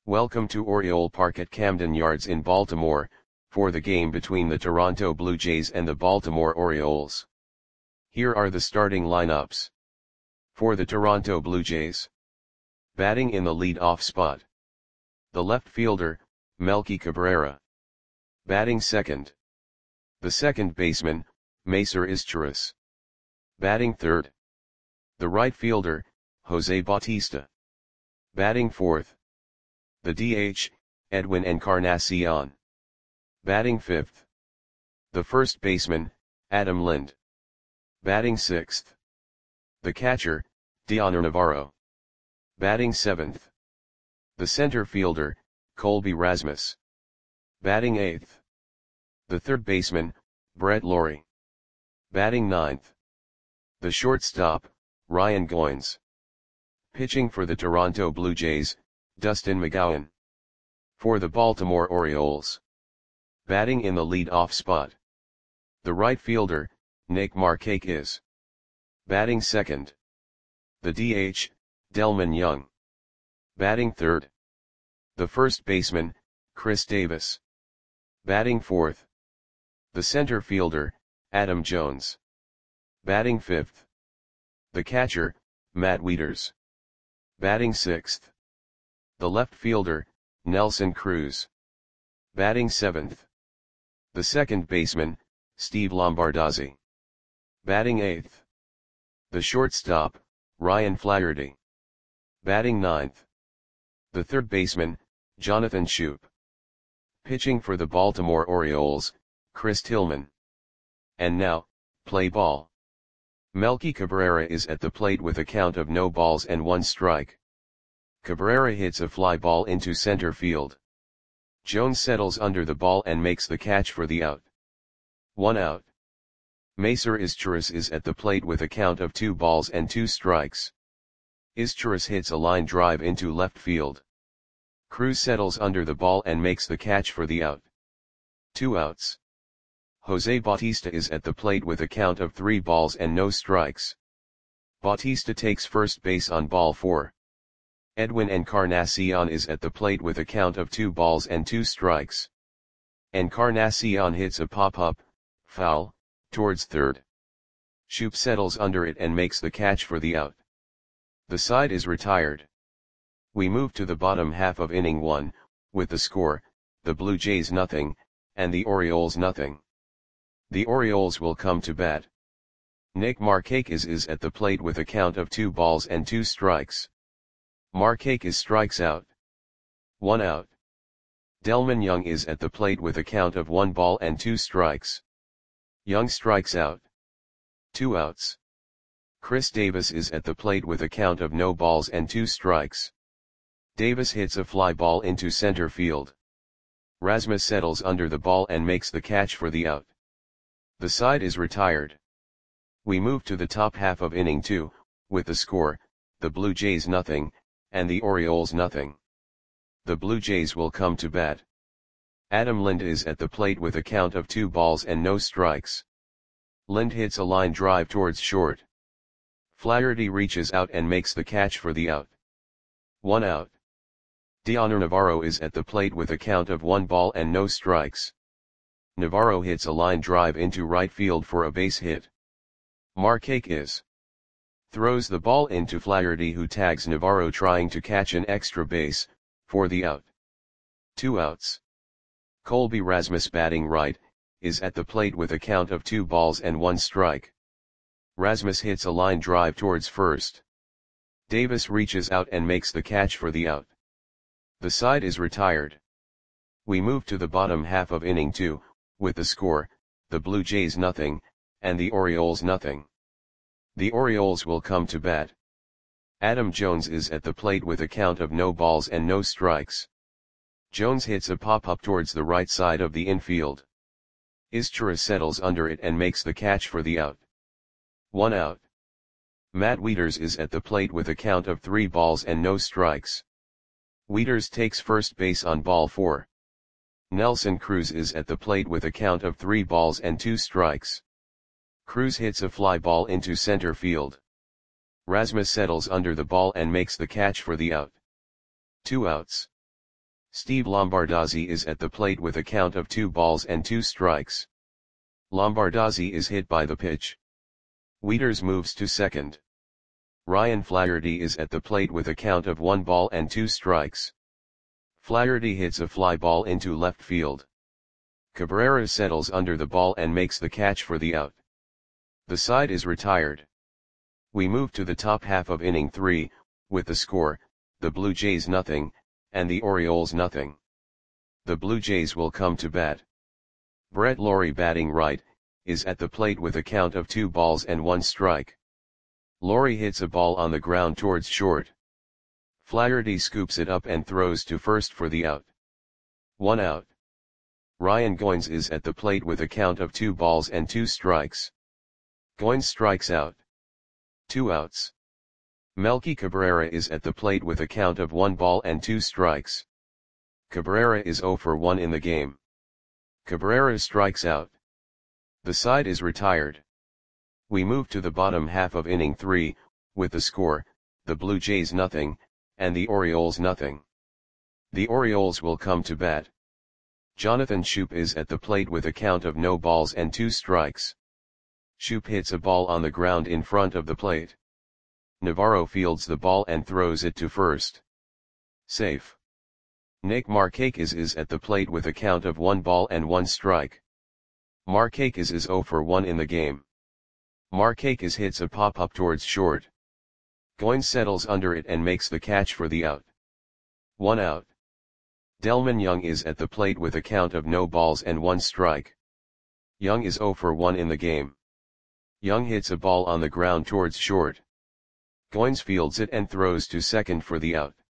Welcome to Oriole Park at Camden Yards in Baltimore, for the game between the Toronto Blue Jays and the Baltimore Orioles. Here are the starting lineups. For the Toronto Blue Jays. Batting in the lead-off spot. The left fielder, Melky Cabrera. Batting second. The second baseman, Macer Izturis. Batting third. The right fielder, Jose Bautista. Batting fourth. The DH, Edwin Encarnacion. Batting fifth. The first baseman, Adam Lind. Batting sixth. The catcher, Dioner Navarro. Batting seventh. The center fielder, Colby Rasmus. Batting eighth. The third baseman, Brett Lawrie. Batting ninth. The shortstop, Ryan Goins. Pitching for the Toronto Blue Jays, Dustin McGowan. For the Baltimore Orioles. Batting in the lead-off spot. The right fielder, Nick Markakis. Batting second. The DH, Delmon Young. Batting third. The first baseman, Chris Davis. Batting fourth. The center fielder, Adam Jones. Batting fifth. The catcher, Matt Wieters. Batting sixth. The left fielder, Nelson Cruz. Batting seventh. The second baseman, Steve Lombardozzi. Batting eighth. The shortstop, Ryan Flaherty. Batting ninth. The third baseman, Jonathan Schoop. Pitching for the Baltimore Orioles, Chris Tillman. And now, play ball. Melky Cabrera is at the plate with a count of no balls and one strike. Cabrera hits a fly ball into center field. Jones settles under the ball and makes the catch for the out. 1 out. Macer Izturis is at the plate with a count of 2 balls and 2 strikes. Izturis hits a line drive into left field. Cruz settles under the ball and makes the catch for the out. 2 outs. Jose Bautista is at the plate with a count of 3 balls and no strikes. Bautista takes first base on ball 4. Edwin Encarnacion is at the plate with a count of 2 balls and 2 strikes. Encarnacion hits a pop-up, foul, towards third. Schoop settles under it and makes the catch for the out. The side is retired. We move to the bottom half of inning 1, with the score, the Blue Jays nothing, and the Orioles nothing. The Orioles will come to bat. Nick Markakis is at the plate with a count of 2 balls and 2 strikes. Markakis strikes out. 1 out. Delmon Young is at the plate with a count of 1 ball and 2 strikes. Young strikes out. 2 outs. Chris Davis is at the plate with a count of no balls and 2 strikes. Davis hits a fly ball into center field. Rasmus settles under the ball and makes the catch for the out. The side is retired. We move to the top half of inning 2, with the score, the Blue Jays nothing, and the Orioles nothing. The Blue Jays will come to bat. Adam Lind is at the plate with a count of 2 balls and no strikes. Lind hits a line drive towards short. Flaherty reaches out and makes the catch for the out. 1 out. Dioner Navarro is at the plate with a count of 1 ball and no strikes. Navarro hits a line drive into right field for a base hit. Markakis throws the ball into Flaherty, who tags Navarro trying to catch an extra base, for the out. 2 outs. Colby Rasmus, batting right, is at the plate with a count of 2 balls and 1 strike. Rasmus hits a line drive towards first. Davis reaches out and makes the catch for the out. The side is retired. We move to the bottom half of inning 2, with the score, the Blue Jays nothing, and the Orioles nothing. The Orioles will come to bat. Adam Jones is at the plate with a count of no balls and no strikes. Jones hits a pop-up towards the right side of the infield. Izturis settles under it and makes the catch for the out. 1 out. Matt Wieters is at the plate with a count of 3 balls and no strikes. Wieters takes first base on ball 4. Nelson Cruz is at the plate with a count of 3 balls and 2 strikes. Cruz hits a fly ball into center field. Rasmus settles under the ball and makes the catch for the out. 2 outs. Steve Lombardozzi is at the plate with a count of 2 balls and 2 strikes. Lombardozzi is hit by the pitch. Wieters moves to second. Ryan Flaherty is at the plate with a count of 1 ball and 2 strikes. Flaherty hits a fly ball into left field. Cabrera settles under the ball and makes the catch for the out. The side is retired. We move to the top half of inning 3, with the score, the Blue Jays nothing, and the Orioles nothing. The Blue Jays will come to bat. Brett Lawrie, batting right, is at the plate with a count of 2 balls and 1 strike. Lawrie hits a ball on the ground towards short. Flaherty scoops it up and throws to first for the out. 1 out. Ryan Goins is at the plate with a count of 2 balls and 2 strikes. Goins strikes out. 2 outs. Melky Cabrera is at the plate with a count of 1 ball and 2 strikes. Cabrera is 0 for 1 in the game. Cabrera strikes out. The side is retired. We move to the bottom half of inning 3, with the score, the Blue Jays nothing, and the Orioles nothing. The Orioles will come to bat. Jonathan Schoop is at the plate with a count of no balls and 2 strikes. Schoop hits a ball on the ground in front of the plate. Navarro fields the ball and throws it to first. Safe. Nick Markakis is at the plate with a count of 1 ball and 1 strike. Markakis is 0 for 1 in the game. Markakis hits a pop-up towards short. Goins settles under it and makes the catch for the out. 1 out. Delmon Young is at the plate with a count of no balls and 1 strike. Young is 0 for 1 in the game. Young hits a ball on the ground towards short. Goins fields it and throws to second for the out.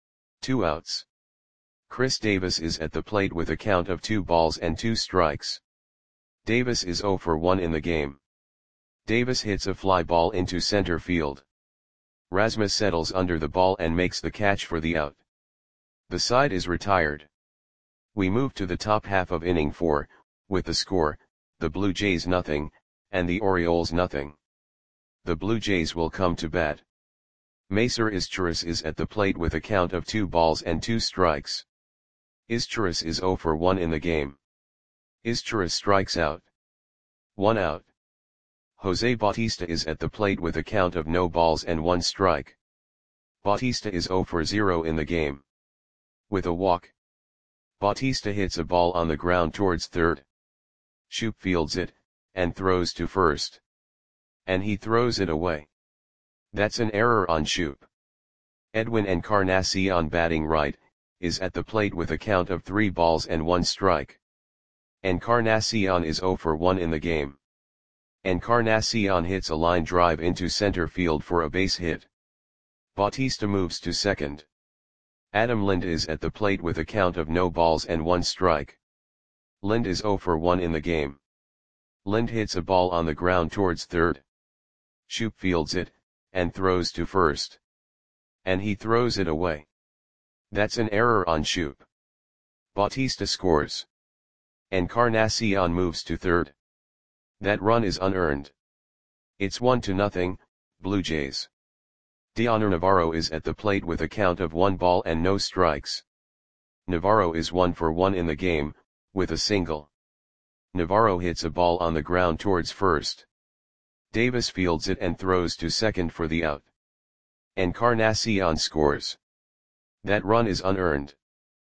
2 outs. Chris Davis is at the plate with a count of 2 balls and 2 strikes. Davis is 0 for 1 in the game. Davis hits a fly ball into center field. Rasmus settles under the ball and makes the catch for the out. The side is retired. We move to the top half of inning 4, with the score, the Blue Jays nothing, and the Orioles nothing. The Blue Jays will come to bat. Macer Izturis is at the plate with a count of 2 balls and 2 strikes. Izturis is 0 for 1 in the game. Izturis strikes out. 1 out. Jose Bautista is at the plate with a count of no balls and 1 strike. Bautista is 0 for 0 in the game. With a walk. Bautista hits a ball on the ground towards third. Schoop fields it, and throws to first. And he throws it away. That's an error on Schoop. Edwin Encarnacion, batting right, is at the plate with a count of 3 balls and 1 strike. Encarnacion is 0 for 1 in the game. Encarnacion hits a line drive into center field for a base hit. Bautista moves to second. Adam Lind is at the plate with a count of no balls and 1 strike. Lind is 0 for 1 in the game. Lind hits a ball on the ground towards third. Schoop fields it, and throws to first. And he throws it away. That's an error on Schoop. Bautista scores. Encarnacion moves to third. That run is unearned. It's 1-0, Blue Jays. Dioner Navarro is at the plate with a count of 1 ball and no strikes. Navarro is 1 for 1 in the game, with a single. Navarro hits a ball on the ground towards first. Davis fields it and throws to second for the out. Encarnacion scores. That run is unearned.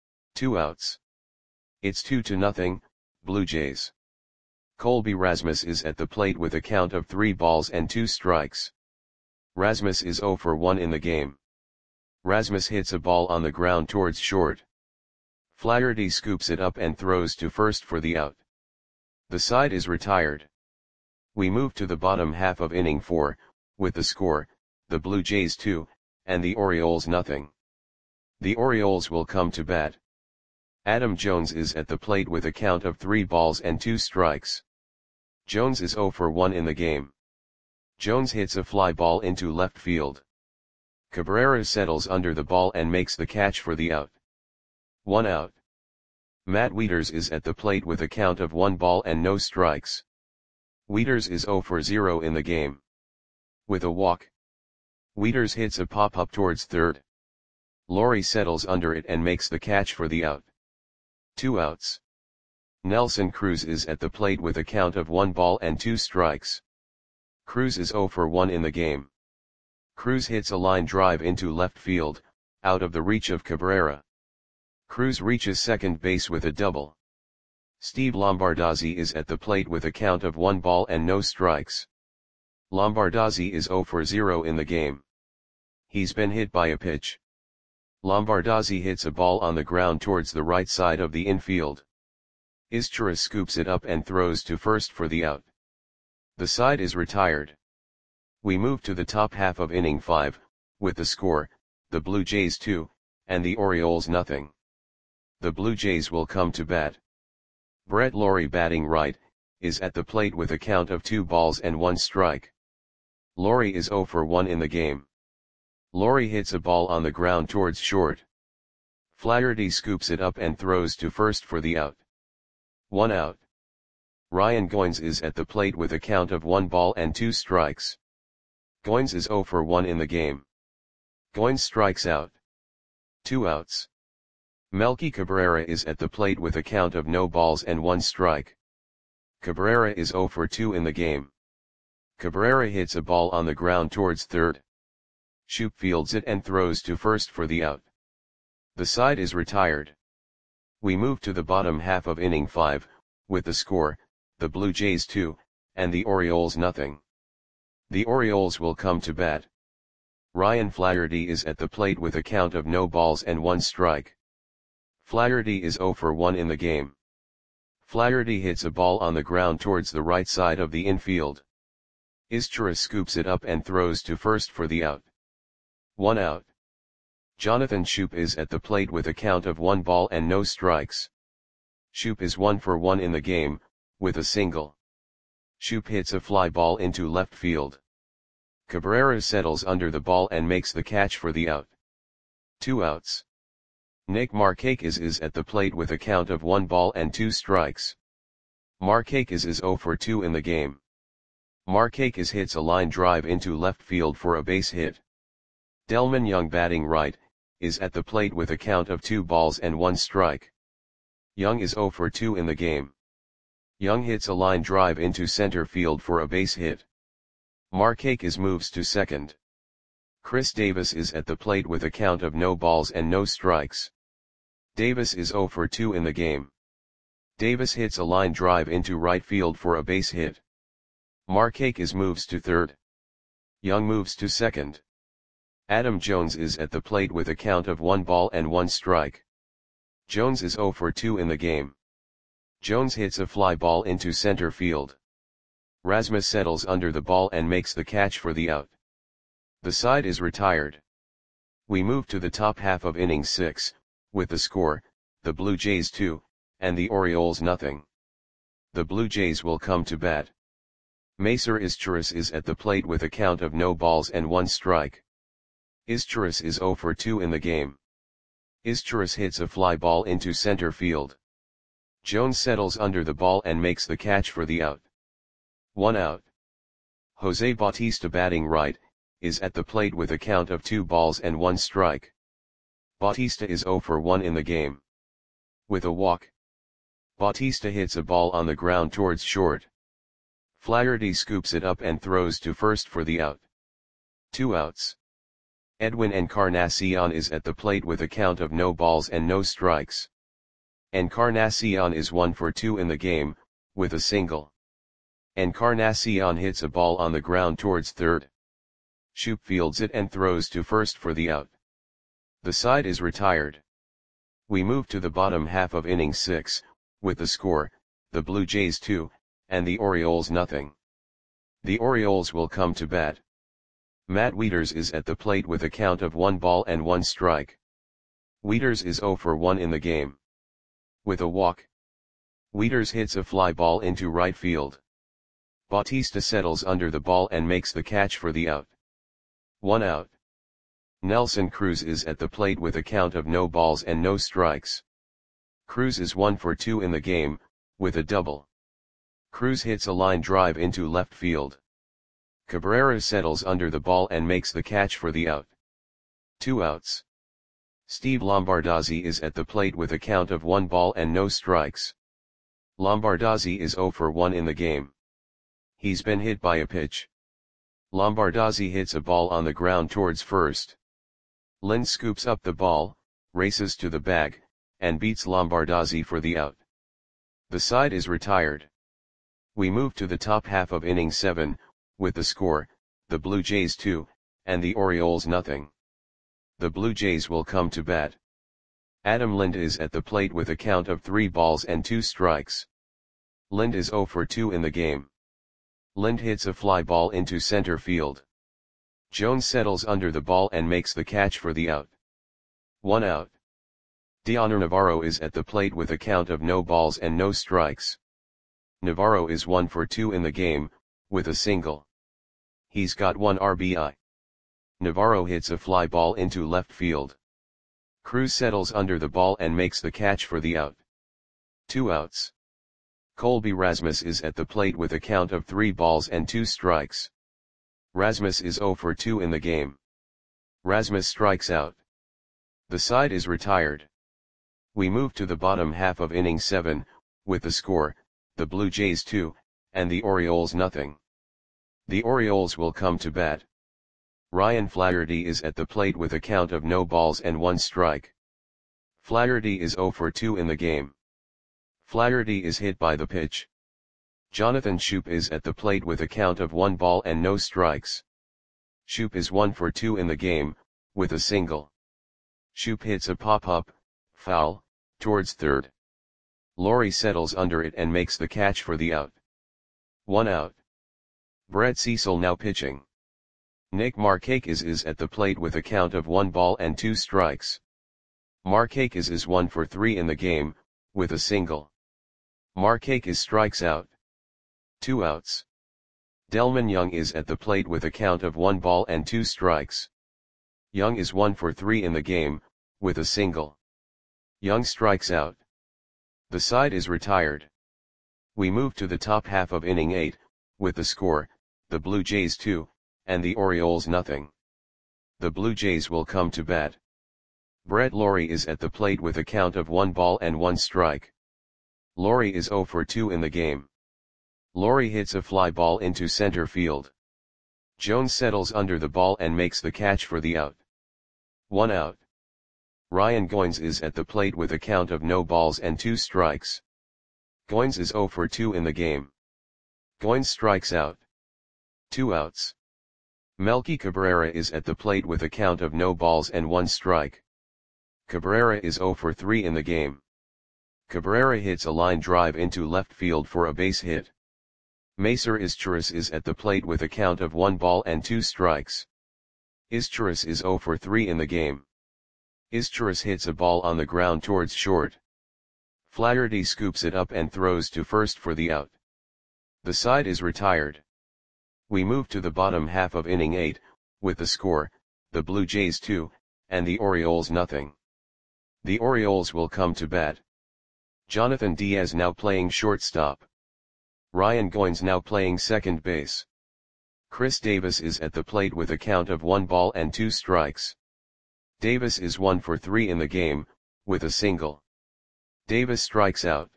2 outs. It's 2-0, Blue Jays. Colby Rasmus is at the plate with a count of 3 balls and 2 strikes. Rasmus is 0 for 1 in the game. Rasmus hits a ball on the ground towards short. Flaherty scoops it up and throws to first for the out. The side is retired. We move to the bottom half of inning 4, with the score, the Blue Jays 2, and the Orioles nothing. The Orioles will come to bat. Adam Jones is at the plate with a count of 3 balls and 2 strikes. Jones is 0 for 1 in the game. Jones hits a fly ball into left field. Cabrera settles under the ball and makes the catch for the out. 1 out. Matt Wieters is at the plate with a count of 1 ball and no strikes. Wieters is 0 for 0 in the game. With a walk. Wieters hits a pop-up towards third. Lori settles under it and makes the catch for the out. 2 outs. Nelson Cruz is at the plate with a count of 1 ball and 2 strikes. Cruz is 0 for 1 in the game. Cruz hits a line drive into left field, out of the reach of Cabrera. Cruz reaches second base with a double. Steve Lombardozzi is at the plate with a count of 1 ball and no strikes. Lombardozzi is 0 for 0 in the game. He's been hit by a pitch. Lombardozzi hits a ball on the ground towards the right side of the infield. Izturis scoops it up and throws to first for the out. The side is retired. We move to the top half of inning 5, with the score, the Blue Jays 2, and the Orioles nothing. The Blue Jays will come to bat. Brett Lawrie, batting right, is at the plate with a count of 2 balls and 1 strike. Lawrie is 0 for 1 in the game. Lawrie hits a ball on the ground towards short. Flaherty scoops it up and throws to first for the out. 1 out. Ryan Goins is at the plate with a count of 1 ball and 2 strikes. Goins is 0 for 1 in the game. Goins strikes out. 2 outs. Melky Cabrera is at the plate with a count of no balls and 1 strike. Cabrera is 0 for 2 in the game. Cabrera hits a ball on the ground towards third. Shoop fields it and throws to first for the out. The side is retired. We move to the bottom half of inning 5, with the score, the Blue Jays 2, and the Orioles nothing. The Orioles will come to bat. Ryan Flaherty is at the plate with a count of no balls and 1 strike. Flaherty is 0 for 1 in the game. Flaherty hits a ball on the ground towards the right side of the infield. Izturis scoops it up and throws to first for the out. 1 out. Jonathan Schoop is at the plate with a count of 1 ball and no strikes. Schoop is 1 for 1 in the game, with a single. Schoop hits a fly ball into left field. Cabrera settles under the ball and makes the catch for the out. 2 outs. Nick Markakis is at the plate with a count of 1 ball and 2 strikes. Markakis is 0 for 2 in the game. Markakis hits a line drive into left field for a base hit. Delmon Young, batting right, is at the plate with a count of 2 balls and 1 strike. Young is 0 for 2 in the game. Young hits a line drive into center field for a base hit. Markakis moves to second. Chris Davis is at the plate with a count of no balls and no strikes. Davis is 0 for 2 in the game. Davis hits a line drive into right field for a base hit. Markakis moves to third. Young moves to second. Adam Jones is at the plate with a count of 1 ball and 1 strike. Jones is 0 for 2 in the game. Jones hits a fly ball into center field. Rasmus settles under the ball and makes the catch for the out. The side is retired. We move to the top half of inning 6, with the score, the Blue Jays 2, and the Orioles nothing. The Blue Jays will come to bat. Macer Izturis is at the plate with a count of no balls and 1 strike. Izturis is 0 for 2 in the game. Izturis hits a fly ball into center field. Jones settles under the ball and makes the catch for the out. 1 out. Jose Bautista, batting right, is at the plate with a count of 2 balls and 1 strike. Bautista is 0 for 1 in the game. With a walk, Bautista hits a ball on the ground towards short. Flaherty scoops it up and throws to first for the out. 2 outs. Edwin Encarnacion is at the plate with a count of no balls and no strikes. Encarnacion is 1 for 2 in the game, with a single. Encarnacion hits a ball on the ground towards third. Shoop fields it and throws to first for the out. The side is retired. We move to the bottom half of inning 6, with the score, the Blue Jays 2, and the Orioles nothing. The Orioles will come to bat. Matt Wieters is at the plate with a count of 1 ball and 1 strike. Wieters is 0 for 1 in the game. With a walk, Wieters hits a fly ball into right field. Bautista settles under the ball and makes the catch for the out. 1 out. Nelson Cruz is at the plate with a count of no balls and no strikes. Cruz is 1 for 2 in the game, with a double. Cruz hits a line drive into left field. Cabrera settles under the ball and makes the catch for the out. 2 outs. Steve Lombardozzi is at the plate with a count of 1 ball and no strikes. Lombardozzi is 0 for 1 in the game. He's been hit by a pitch. Lombardozzi hits a ball on the ground towards first. Lind scoops up the ball, races to the bag, and beats Lombardozzi for the out. The side is retired. We move to the top half of inning 7, with the score, the Blue Jays 2, and the Orioles nothing. The Blue Jays will come to bat. Adam Lind is at the plate with a count of 3 balls and 2 strikes. Lind is 0 for 2 in the game. Lind hits a fly ball into center field. Jones settles under the ball and makes the catch for the out. 1 out. Dioner Navarro is at the plate with a count of no balls and no strikes. Navarro is 1 for 2 in the game, with a single. He's got 1 RBI. Navarro hits a fly ball into left field. Cruz settles under the ball and makes the catch for the out. 2 outs. Colby Rasmus is at the plate with a count of 3 balls and 2 strikes. Rasmus is 0 for 2 in the game. Rasmus strikes out. The side is retired. We move to the bottom half of inning 7, with the score, the Blue Jays 2, and the Orioles nothing. The Orioles will come to bat. Ryan Flaherty is at the plate with a count of no balls and 1 strike. Flaherty is 0 for 2 in the game. Flaherty is hit by the pitch. Jonathan Schoop is at the plate with a count of 1 ball and no strikes. Schoop is 1 for 2 in the game, with a single. Schoop hits a pop-up, foul, towards third. Laurie settles under it and makes the catch for the out. 1 out. Brett Cecil now pitching. Nick Markakis is at the plate with a count of 1 ball and 2 strikes. Markakis is 1 for 3 in the game, with a single. Markakis strikes out. 2 outs. Delmon Young is at the plate with a count of 1 ball and 2 strikes. Young is 1 for 3 in the game, with a single. Young strikes out. The side is retired. We move to the top half of inning 8, with the score, the Blue Jays 2, and the Orioles nothing. The Blue Jays will come to bat. Brett Lawrie is at the plate with a count of 1 ball and 1 strike. Lawrie is 0 for 2 in the game. Lawrie hits a fly ball into center field. Jones settles under the ball and makes the catch for the out. 1 out. Ryan Goins is at the plate with a count of no balls and 2 strikes. Goins is 0 for 2 in the game. Goins strikes out. 2 outs. Melky Cabrera is at the plate with a count of no balls and 1 strike. Cabrera is 0 for 3 in the game. Cabrera hits a line drive into left field for a base hit. Macer Izturis is at the plate with a count of 1 ball and 2 strikes. Izturis is 0 for 3 in the game. Izturis hits a ball on the ground towards short. Flaherty scoops it up and throws to first for the out. The side is retired. We move to the bottom half of inning 8, with the score, the Blue Jays 2, and the Orioles nothing. The Orioles will come to bat. Jonathan Diaz now playing shortstop. Ryan Goins now playing second base. Chris Davis is at the plate with a count of 1 ball and 2 strikes. Davis is 1 for 3 in the game, with a single. Davis strikes out.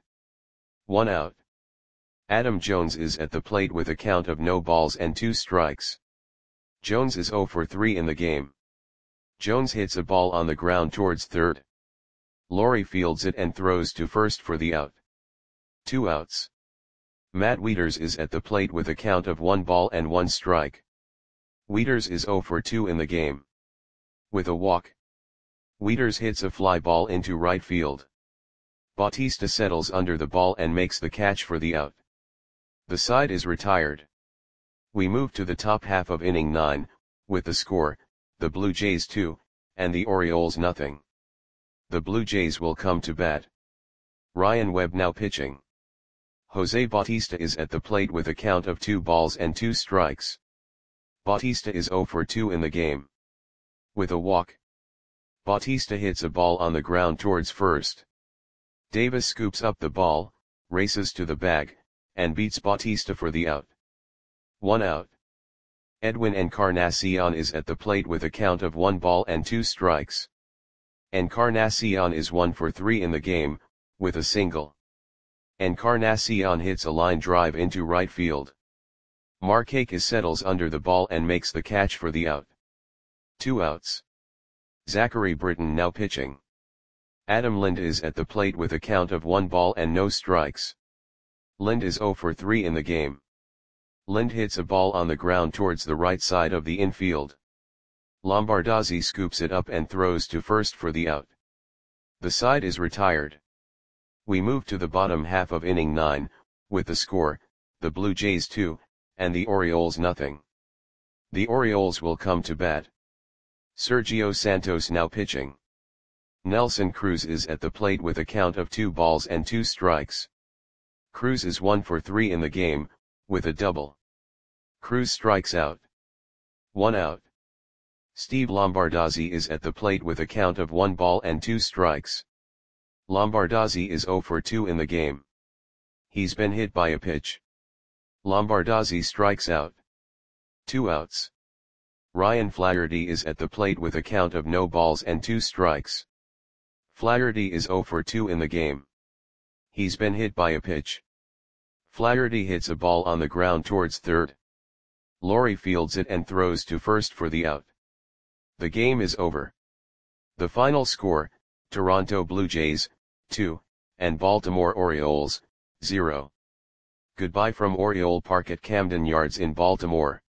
1 out. Adam Jones is at the plate with a count of no balls and 2 strikes. Jones is 0 for 3 in the game. Jones hits a ball on the ground towards third. Lawrie fields it and throws to first for the out. 2 outs. Matt Wieters is at the plate with a count of 1 ball and 1 strike. Wieters is 0 for 2 in the game. With a walk. Wieters hits a fly ball into right field. Bautista settles under the ball and makes the catch for the out. The side is retired. We move to the top half of inning 9, with the score, the Blue Jays 2, and the Orioles nothing. The Blue Jays will come to bat. Ryan Webb now pitching. Jose Bautista is at the plate with a count of 2 balls and 2 strikes. Bautista is 0 for 2 in the game. With a walk. Bautista hits a ball on the ground towards first. Davis scoops up the ball, races to the bag, and beats Bautista for the out. 1 out. Edwin Encarnacion is at the plate with a count of 1 ball and 2 strikes. Encarnacion is 1 for 3 in the game, with a single. Encarnacion hits a line drive into right field. Markakis settles under the ball and makes the catch for the out. 2 outs. Zachary Britton now pitching. Adam Lind is at the plate with a count of 1 ball and no strikes. Lind is 0 for 3 in the game. Lind hits a ball on the ground towards the right side of the infield. Lombardozzi scoops it up and throws to first for the out. The side is retired. We move to the bottom half of inning 9, with the score, the Blue Jays 2, and the Orioles nothing. The Orioles will come to bat. Sergio Santos now pitching. Nelson Cruz is at the plate with a count of 2 balls and 2 strikes. Cruz is 1 for 3 in the game, with a double. Cruz strikes out. 1 out. Steve Lombardozzi is at the plate with a count of 1 ball and 2 strikes. Lombardozzi is 0 for 2 in the game. He's been hit by a pitch. Lombardozzi strikes out. 2 outs. Ryan Flaherty is at the plate with a count of no balls and 2 strikes. Flaherty is 0 for 2 in the game. He's been hit by a pitch. Flaherty hits a ball on the ground towards third. Laurie fields it and throws to first for the out. The game is over. The final score, Toronto Blue Jays, 2, and Baltimore Orioles, 0. Goodbye from Oriole Park at Camden Yards in Baltimore.